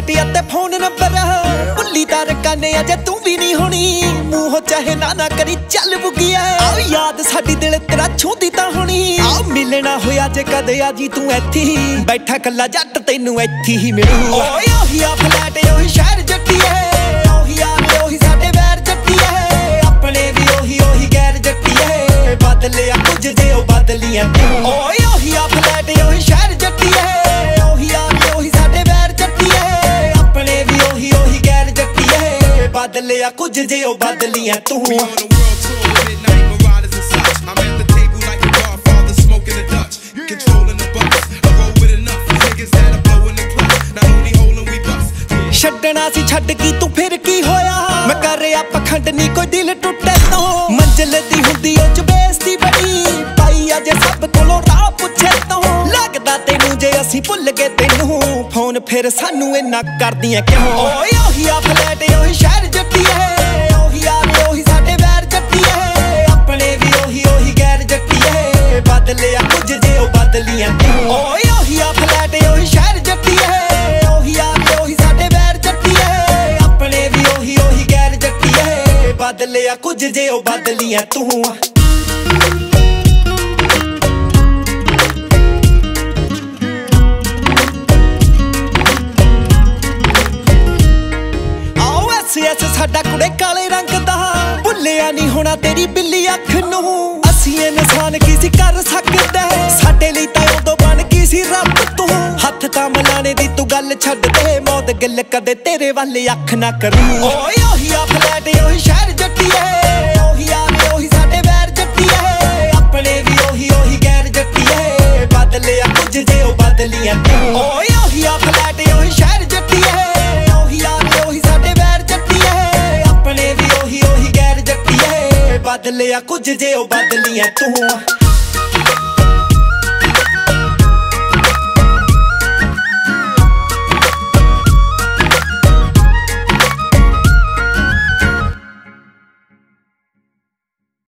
flat ਅਤੇ phone number ਭੁੱਲੀ ਤਾਂ ਰਕਾਨੇ ਅਜੇ ਤੂੰ ਵੀ ਨਹੀਂ ਹੋਣੀ ਮੂੰਹ ਚਾਹੇ ਨਾ ਕਰੀ ਚੱਲ ਬੁਗੀਆ ਆ ਯਾਦ ਸਾਡੀ ਦਿਲ ਤੇਰਾ ਛੂੰਦੀ ਤਾਂ ਹੋਣੀ ਆ ਮਿਲਣਾ ਹੋਇਆ ਜੇ ਕਦੇ ਆ ਜੀ ਤੂੰ ਇੱਥੇ ਹੀ ਬੈਠਾ ਕੱਲਾ ਜੱਟ ਤੈਨੂੰ ਇੱਥੇ ਹੀ ਮਿਲੂ ਓਏ ਉਹੀ ਆ ਫਲੈਟ ਉਹੀ ਸ਼ਹਿਰ ਜੱਟੀਏ ਉਹੀ ਆ ਉਹੀ ਸਾਡੇ ਵੈਰ ਜੱਟੀਏ ਆਪਣੇ ਵੀ ਉਹੀ ਗੈਰ ਜੱਟੀਏ ਬਦਲਿਆ ਕੁਝ ਜੇ ਉਹ ਬਦਲੀਆਂ ਤੂੰ ਓਏ ਉਹੀ ਆ ਫਲੈਟ ਉਹੀ ਸ਼ਹਿਰ ਜੱਟੀਏ ਉਹੀ ਆ ਉਹੀ ਸਾਡੇ ਵੈਰ ਜੱਟੀਏ ਆਪਣੇ ਵੀ ਉਹੀ ਗੈਰ ਜੱਟੀਏ ਬਦਲਿਆ ਕੁਝ ਜੇ ਉਹ ਬਦਲੀਆਂ ਤੂੰ ਛੱਡਣਾ ਸੀ ਛੱਡ ਕੀ ਤੂੰ ਫਿਰ ਕੀ ਹੋਇਆ ਮੈਂ ਕਰ ਰਿਹਾ ਪਖੰਡ ਨੀ ਕੋਈ ਦਿਲ ਟੁੱਟੇ ਤੋਂ ਮੰਜ਼ਿਲ ਦੀ ਹੁੰਦੀ ਉਹ ਚ ਬੇਇੱਜ਼ਤੀ ਬੜੀ ਪਾਈ ਅਜੇ ਸਭ ਕੋਲੋਂ ਰਾਹ ਪੁੱਛੇ ਤੋਂ ਲੱਗਦਾ ਤੈਨੂੰ ਜੇ ਅਸੀਂ ਭੁੱਲ ਗਏ ਤੈਨੂੰ ਫੋਨ ਫਿਰ ਸਾਨੂੰ ਇੰਨਾ ਕਰਦੀਆਂ ਕਿਉਂ ਓਏ ਉਹੀ ਆ ਫਲੈਟ ਉਹੀ ਸ਼ਹਿਰ ਜੱਟੀਏ ਉਹੀ ਆ ਉਹੀ ਸਾਡੇ ਵੈਰ ਜੱਟੀਏ ਆਪਣੇ ਵੀ ਉਹੀ ਗੈਰ ਜੱਟੀਏ ਬਦਲਿਆ ਕੁਝ ਜੇ ਉਹ ਬਦਲੀਆਂ ਤੂੰ ਓਏ ਉਹੀ ਆ ਫਲੈਟ ਉਹੀ ਸ਼ਹਿਰ ਜੱਟੀਏ ਉਹੀ ਆ ਉਹੀ ਸਾਡੇ ਵੈਰ ਜੱਟੀਏ ਆਪਣੇ ਵੀ ਉਹੀ ਗੈਰ ਜੱਟੀਏ ਬਦਲਿਆ ਕੁਝ ਜੇ ਉਹ ਬਦਲੀਆਂ ਤੂੰ ਸਾਡਾ ਕੁੜੇ ਕਾਲੇ ਰੰਗ ਦਾ ਭੁੱਲਿਆ ਨਹੀਂ ਹੋਣਾ ਤੇਰੀ ਬਿੱਲੀ ਅੱਖ ਨੂੰ ਅਸੀਂ ਇਨਸਾਨ ਕੀ ਸੀ ਕਰ ਸਕਦੇ ਸਾਡੇ ਲਈ ਤਾਂ ਉਦੋਂ ਬਣ ਗਈ ਸੀ ਰੱਬ ਤੂੰ ਹੱਥ ਤਾਂ ਮਿਲਾਣੇ ਦੀ ਤੂੰ ਗੱਲ ਛੱਡ ਦੇ ਮੌਤ ਗਿੱਲ ਕਦੇ ਤੇਰੇ ਵੱਲ ਅੱਖ ਨਾ ਕਰੂ ਓਏ ਉਹੀ ਆ ਫਲੈਟ ਉਹੀ ਸ਼ਹਿਰ ਜੱਟੀਏ ਉਹੀ ਆ ਉਹੀ ਸਾਡੇ ਵੈਰ ਜੱਟੀਏ ਆਪਣੇ ਵੀ ਉਹੀ ਗੈਰ ਜੱਟੀਏ ਬਦਲਿਆ ਕੁਝ ਜੇ ਉਹ ਬਦਲੀਆਂ ਤੂੰ ਓਏ ਉਹੀ ਆ ਫਲੈਟ ਉਹੀ ਸ਼ਹਿਰ ਜੱਟੀਏ ਉਹੀ ਆ ਉਹੀ ਸਾਡੇ ਵੈਰ ਜੱਟੀਏ ਆਪਣੇ ਵੀ ਉਹੀ ਗੈਰ ਜੱਟੀਏ ਬਦਲਿਆ ਕੁਝ ਜੇ ਉਹ ਬਦਲੀਆਂ ਤੂੰ